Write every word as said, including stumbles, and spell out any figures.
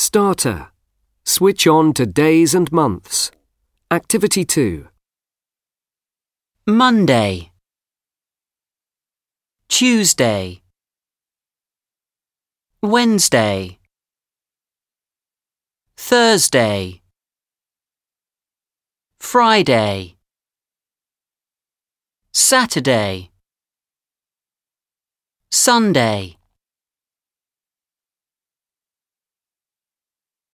Starter. Switch on to days and months. Activity two. Monday, Tuesday, Wednesday, Thursday, Friday, Saturday, Sunday.